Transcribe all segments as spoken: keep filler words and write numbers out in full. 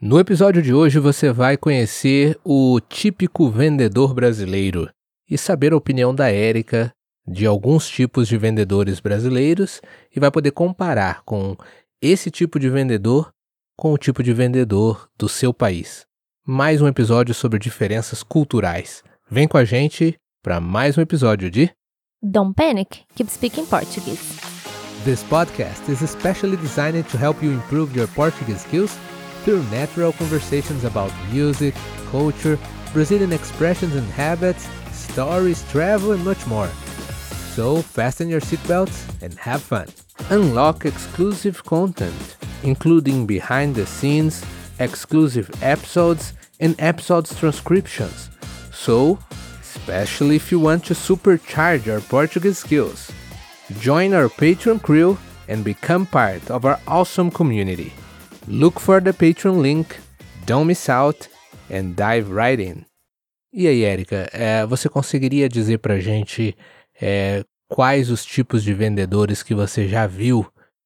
No episódio de hoje você vai conhecer o típico vendedor brasileiro e saber a opinião da Érica de alguns tipos de vendedores brasileiros e vai poder comparar com esse tipo de vendedor com o tipo de vendedor do seu país. Mais um episódio sobre diferenças culturais. Vem com a gente para mais um episódio de Don't Panic, Keep Speaking Portuguese. This podcast is especially designed to help you improve your Portuguese skills through natural conversations about music, culture, Brazilian expressions and habits, stories, travel, and much more. So fasten your seatbelts and have fun. Unlock exclusive content, including behind the scenes, exclusive episodes, and episodes transcriptions. So, especially if you want to supercharge your Portuguese skills, join our Patreon crew and become part of our awesome community. Look for the Patreon link, don't miss out, and dive right in. E aí, Érica, é, você conseguiria dizer pra gente é, quais os tipos de vendedores que você já viu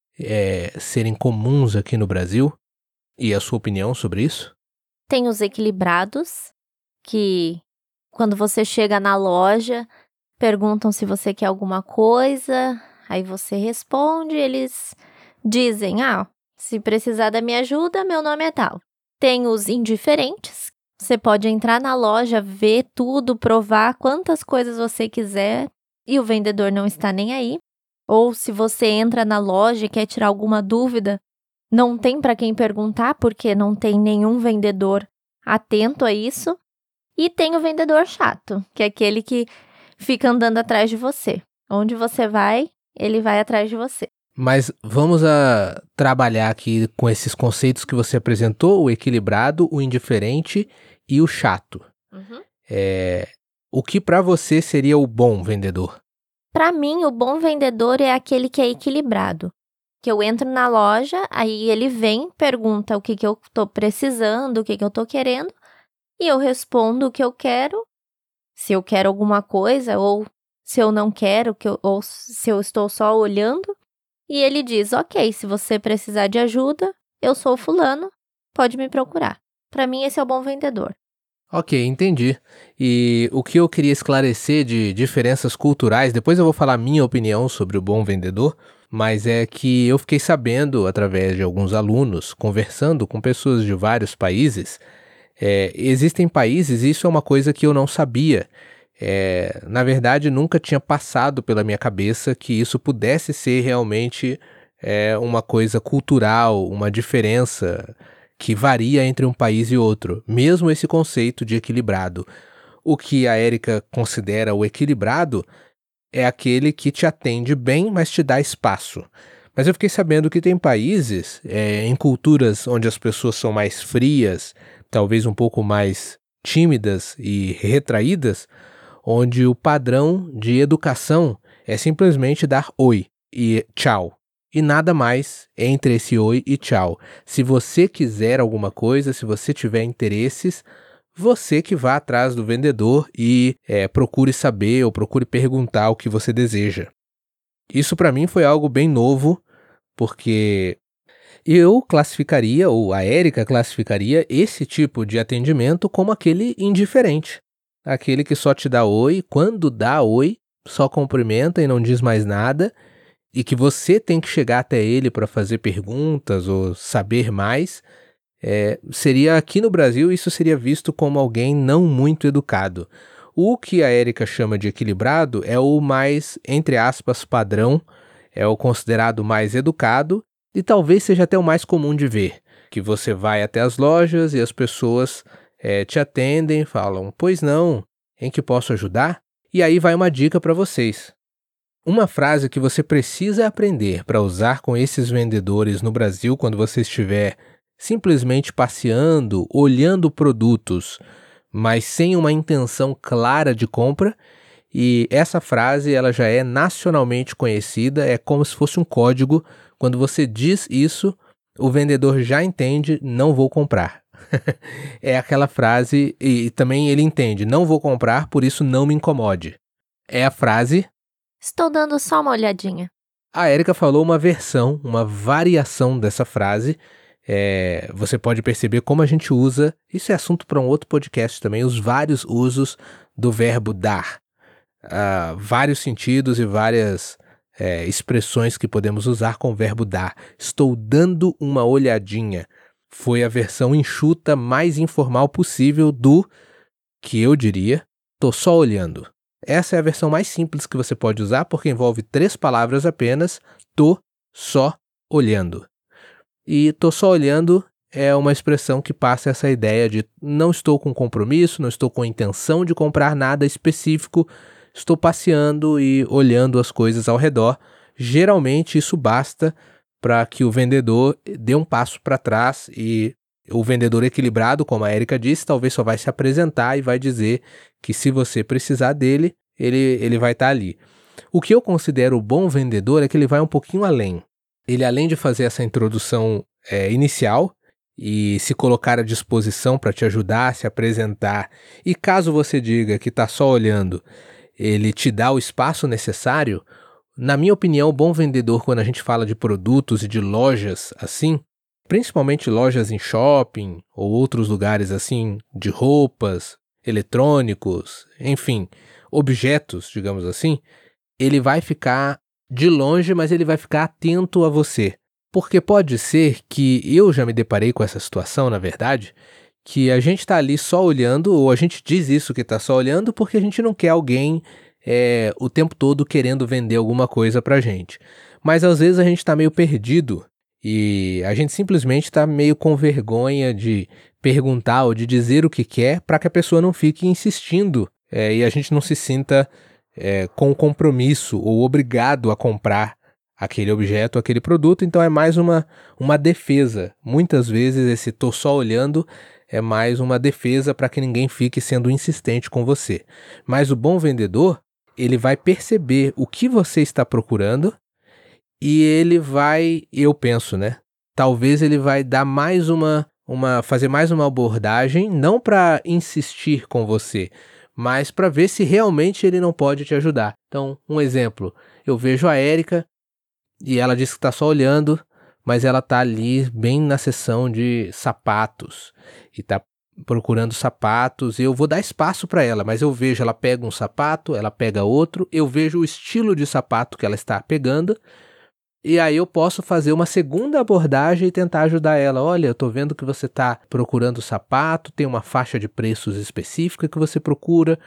é, serem comuns aqui no Brasil? E a sua opinião sobre isso? Tem os equilibrados, que quando você chega na loja, perguntam se você quer alguma coisa, aí você responde, eles dizem, ah, se precisar da minha ajuda, meu nome é tal. Tem os indiferentes, você pode entrar na loja, ver tudo, provar quantas coisas você quiser e o vendedor não está nem aí. Ou se você entra na loja e quer tirar alguma dúvida, não tem para quem perguntar porque não tem nenhum vendedor atento a isso. E tem o vendedor chato, que é aquele que fica andando atrás de você. Onde você vai, ele vai atrás de você. Mas vamos a trabalhar aqui com esses conceitos que você apresentou, o equilibrado, o indiferente e o chato. Uhum. É, o que para você seria o bom vendedor? Para mim, o bom vendedor é aquele que é equilibrado. Que eu entro na loja, aí ele vem, pergunta o que, que eu tô precisando, o que, que eu tô querendo, e eu respondo o que eu quero, se eu quero alguma coisa, ou se eu não quero, que eu, ou se eu estou só olhando. E ele diz, ok, se você precisar de ajuda, eu sou fulano, pode me procurar. Para mim, esse é o bom vendedor. Ok, entendi. E o que eu queria esclarecer de diferenças culturais, depois eu vou falar minha opinião sobre o bom vendedor, mas é que eu fiquei sabendo, através de alguns alunos, conversando com pessoas de vários países, é, existem países, e isso é uma coisa que eu não sabia, É, na verdade, nunca tinha passado pela minha cabeça que isso pudesse ser realmente é, uma coisa cultural, uma diferença que varia entre um país e outro, mesmo esse conceito de equilibrado. O que a Érica considera o equilibrado é aquele que te atende bem, mas te dá espaço. Mas eu fiquei sabendo que tem países, é, em culturas onde as pessoas são mais frias, talvez um pouco mais tímidas e retraídas, onde o padrão de educação é simplesmente dar oi e tchau. E nada mais entre esse oi e tchau. Se você quiser alguma coisa, se você tiver interesses, você que vá atrás do vendedor e é, procure saber ou procure perguntar o que você deseja. Isso para mim foi algo bem novo, porque eu classificaria, ou a Érica classificaria, esse tipo de atendimento como aquele indiferente. Aquele que só te dá oi, quando dá oi, só cumprimenta e não diz mais nada, e que você tem que chegar até ele para fazer perguntas ou saber mais, é, seria aqui no Brasil isso seria visto como alguém não muito educado. O que a Érica chama de equilibrado é o mais, entre aspas, padrão, é o considerado mais educado e talvez seja até o mais comum de ver, que você vai até as lojas e as pessoas É, te atendem, falam, pois não, em que posso ajudar? E aí vai uma dica para vocês. Uma frase que você precisa aprender para usar com esses vendedores no Brasil quando você estiver simplesmente passeando, olhando produtos, mas sem uma intenção clara de compra, e essa frase ela já é nacionalmente conhecida, é como se fosse um código. Quando você diz isso, o vendedor já entende, não vou comprar. É aquela frase, e também ele entende, não vou comprar, por isso não me incomode. É a frase... Estou dando só uma olhadinha. A Érica falou uma versão, uma variação dessa frase, é, você pode perceber como a gente usa, isso é assunto para um outro podcast também, os vários usos do verbo dar. Uh, vários sentidos e várias é, expressões que podemos usar com o verbo dar. Estou dando uma olhadinha. Foi a versão enxuta mais informal possível do que eu diria, tô só olhando. Essa é a versão mais simples que você pode usar porque envolve três palavras apenas, tô só olhando. E tô só olhando é uma expressão que passa essa ideia de não estou com compromisso, não estou com intenção de comprar nada específico, estou passeando e olhando as coisas ao redor. Geralmente isso basta para que o vendedor dê um passo para trás e o vendedor equilibrado, como a Érica disse, talvez só vai se apresentar e vai dizer que se você precisar dele, ele, ele vai estar ali. O que eu considero bom vendedor é que ele vai um pouquinho além. Ele, além de fazer essa introdução é, inicial e se colocar à disposição para te ajudar, se apresentar, e caso você diga que está só olhando, ele te dá o espaço necessário. Na minha opinião, o bom vendedor, quando a gente fala de produtos e de lojas assim, principalmente lojas em shopping ou outros lugares assim, de roupas, eletrônicos, enfim, objetos, digamos assim, ele vai ficar de longe, mas ele vai ficar atento a você. Porque pode ser que eu já me deparei com essa situação, na verdade, que a gente está ali só olhando, ou a gente diz isso que está só olhando porque a gente não quer alguém é, o tempo todo querendo vender alguma coisa pra gente. Mas às vezes a gente está meio perdido e a gente simplesmente está meio com vergonha de perguntar ou de dizer o que quer para que a pessoa não fique insistindo é, e a gente não se sinta é, com compromisso ou obrigado a comprar aquele objeto, aquele produto. Então é mais uma, uma defesa. Muitas vezes esse tô só olhando é mais uma defesa para que ninguém fique sendo insistente com você. Mas o bom vendedor, ele vai perceber o que você está procurando e ele vai, eu penso, né? Talvez ele vai dar mais uma, uma fazer mais uma abordagem, não para insistir com você, mas para ver se realmente ele não pode te ajudar. Então, um exemplo, eu vejo a Érica e ela diz que está só olhando, mas ela está ali bem na seção de sapatos e está procurando sapatos. Eu vou dar espaço para ela, mas eu vejo ela pega um sapato, ela pega outro, eu vejo o estilo de sapato que ela está pegando e aí eu posso fazer uma segunda abordagem e tentar ajudar ela. Olha, eu estou vendo que você está procurando sapato, tem uma faixa de preços específica que você procura,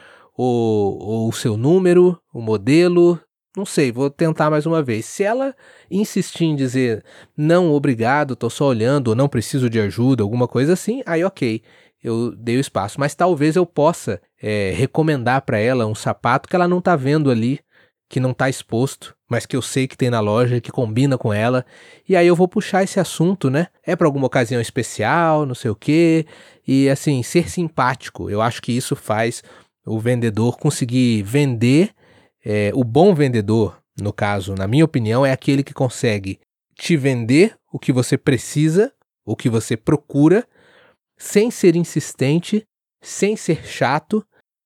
ou, ou o seu número, o modelo. Não sei, vou tentar mais uma vez. Se ela insistir em dizer não, obrigado, tô só olhando, ou não preciso de ajuda, alguma coisa assim, aí ok, eu dei o espaço. Mas talvez eu possa é, recomendar para ela um sapato que ela não tá vendo ali, que não tá exposto, mas que eu sei que tem na loja, que combina com ela. E aí eu vou puxar esse assunto, né? É para alguma ocasião especial, não sei o quê. E assim, ser simpático. Eu acho que isso faz o vendedor conseguir vender. É, o bom vendedor, no caso, na minha opinião, é aquele que consegue te vender o que você precisa, o que você procura, sem ser insistente, sem ser chato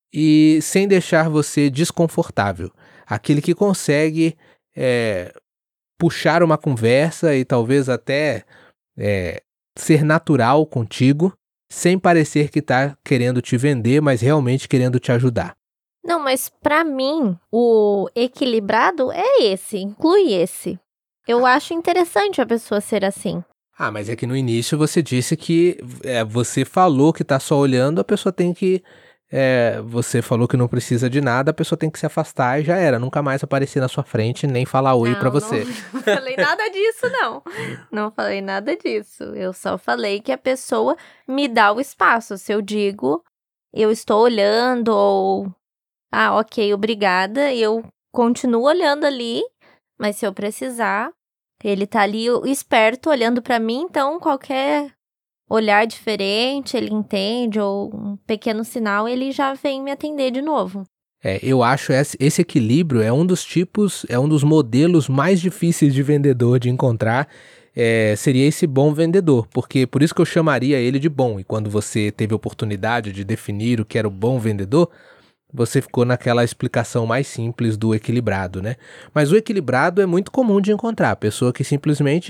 e sem deixar você desconfortável. Aquele que consegue é, puxar uma conversa e talvez até é, ser natural contigo, sem parecer que está querendo te vender, mas realmente querendo te ajudar. Não, mas pra mim, o equilibrado é esse, inclui esse. Eu acho interessante a pessoa ser assim. Ah, mas é que no início você disse que é, você falou que tá só olhando, a pessoa tem que... É, você falou que não precisa de nada, a pessoa tem que se afastar e já era. Nunca mais aparecer na sua frente, nem falar oi não, pra você. Não, não falei nada disso, não. Não falei nada disso. Eu só falei que a pessoa me dá o espaço. Se eu digo, eu estou olhando ou... Ah, ok, obrigada. Eu continuo olhando ali, mas se eu precisar, ele tá ali esperto olhando pra mim, então qualquer olhar diferente, ele entende, ou um pequeno sinal, ele já vem me atender de novo. É, eu acho esse, esse equilíbrio é um dos tipos, é um dos modelos mais difíceis de vendedor de encontrar. É, seria esse bom vendedor, porque por isso que eu chamaria ele de bom. E quando você teve a oportunidade de definir o que era o bom vendedor, você ficou naquela explicação mais simples do equilibrado, né? Mas o equilibrado é muito comum de encontrar, a pessoa que simplesmente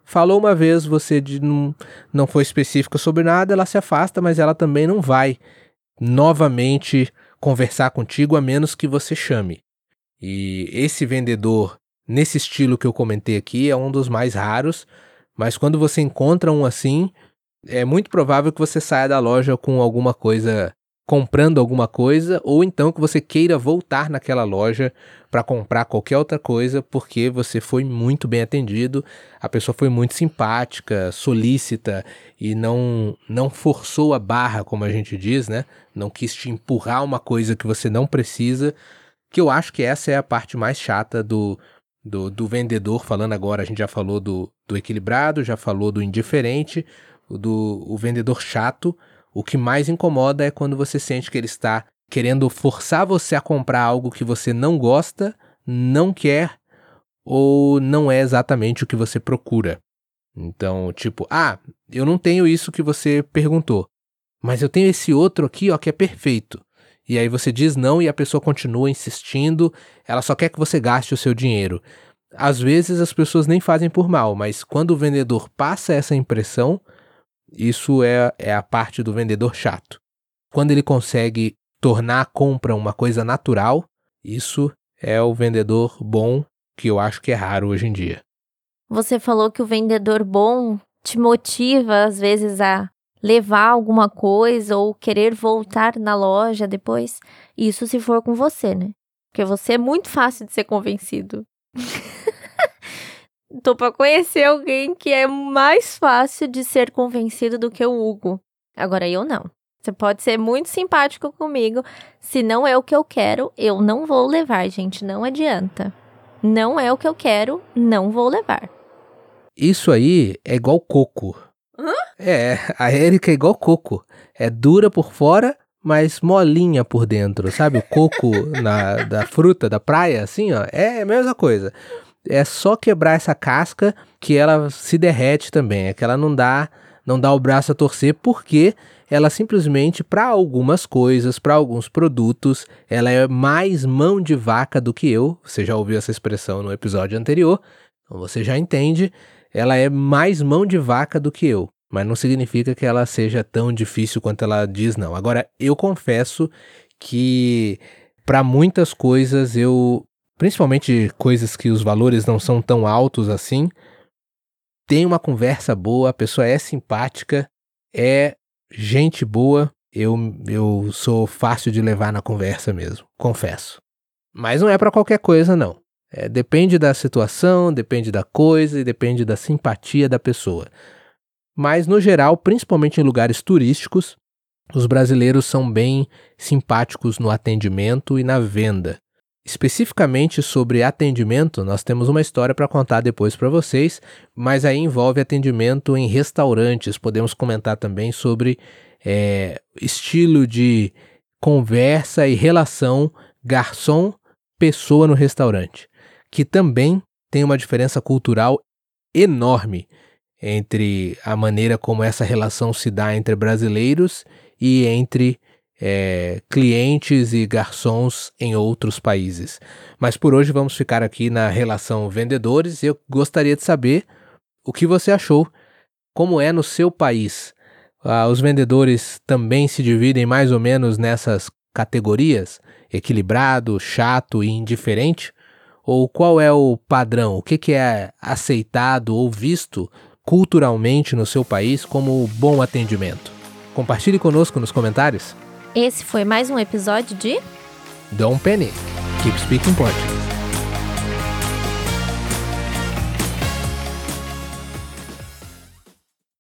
falou uma vez, você de, não, não foi específica sobre nada, ela se afasta, mas ela também não vai novamente conversar contigo, a menos que você chame. E esse vendedor, nesse estilo que eu comentei aqui, é um dos mais raros, mas quando você encontra um assim, é muito provável que você saia da loja com alguma coisa, comprando alguma coisa, ou então que você queira voltar naquela loja para comprar qualquer outra coisa, porque você foi muito bem atendido, a pessoa foi muito simpática, solícita e não, não forçou a barra, como a gente diz, né? Não quis te empurrar uma coisa que você não precisa, que eu acho que essa é a parte mais chata do, do, do vendedor. Falando agora, a gente já falou do, do equilibrado, já falou do indiferente, do o vendedor chato. O que mais incomoda é quando você sente que ele está querendo forçar você a comprar algo que você não gosta, não quer ou não é exatamente o que você procura. Então, tipo, ah, eu não tenho isso que você perguntou, mas eu tenho esse outro aqui, ó, que é perfeito. E aí você diz não e a pessoa continua insistindo, ela só quer que você gaste o seu dinheiro. Às vezes as pessoas nem fazem por mal, mas quando o vendedor passa essa impressão, isso é, é a parte do vendedor chato. Quando ele consegue tornar a compra uma coisa natural, isso é o vendedor bom, que eu acho que é raro hoje em dia. Você falou que o vendedor bom te motiva, às vezes, a levar alguma coisa ou querer voltar na loja depois. Isso se for com você, né? Porque você é muito fácil de ser convencido. Tô pra conhecer alguém que é mais fácil de ser convencido do que o Hugo. Agora eu não. Você pode ser muito simpático comigo. Se não é o que eu quero, eu não vou levar, gente. Não adianta. Não é o que eu quero, não vou levar. Isso aí é igual coco. Hã? É, a Érica é igual coco. É dura por fora, mas molinha por dentro. Sabe o coco na, da fruta da praia, assim, ó? É a mesma coisa. É só quebrar essa casca que ela se derrete também. É que ela não dá, não dá o braço a torcer, porque ela simplesmente, para algumas coisas, para alguns produtos, ela é mais mão de vaca do que eu. Você já ouviu essa expressão no episódio anterior, então você já entende. Ela é mais mão de vaca do que eu, mas não significa que ela seja tão difícil quanto ela diz, não. Agora, eu confesso que para muitas coisas eu... principalmente coisas que os valores não são tão altos assim, tem uma conversa boa, a pessoa é simpática, é gente boa, eu, eu sou fácil de levar na conversa mesmo, confesso. Mas não é pra qualquer coisa, não. É, depende da situação, depende da coisa e depende da simpatia da pessoa. Mas, no geral, principalmente em lugares turísticos, os brasileiros são bem simpáticos no atendimento e na venda. Especificamente sobre atendimento, nós temos uma história para contar depois para vocês, mas aí envolve atendimento em restaurantes. Podemos comentar também sobre é, estilo de conversa e relação garçom-pessoa no restaurante, que também tem uma diferença cultural enorme entre a maneira como essa relação se dá entre brasileiros e entre É, clientes e garçons em outros países. Mas por hoje vamos ficar aqui na relação vendedores e eu gostaria de saber o que você achou, como é no seu país. Ah, os vendedores também se dividem mais ou menos nessas categorias? Equilibrado, chato e indiferente? Ou qual é o padrão? O que, que é aceitado ou visto culturalmente no seu país como bom atendimento? Compartilhe conosco nos comentários. Esse foi mais um episódio de Dom Penny, Keep Speaking Portuguese.